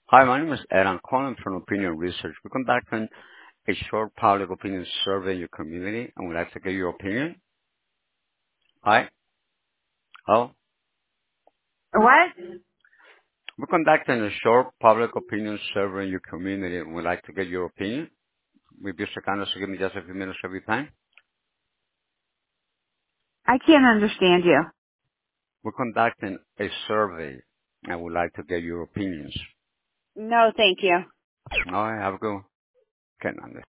Hi, my name is Ed. I'm calling from Opinion Research. We're conducting a short public opinion survey in your community, and we'd like to get your opinion. Hi. Hello. What? We're conducting a short public opinion survey in your community, and we'd like to get your opinion. Maybe you kind of give me just a few minutes of your time. I can't understand you. We're conducting a survey, and we'd like to get your opinions. No, thank you. All right, have a good one. Can't understand.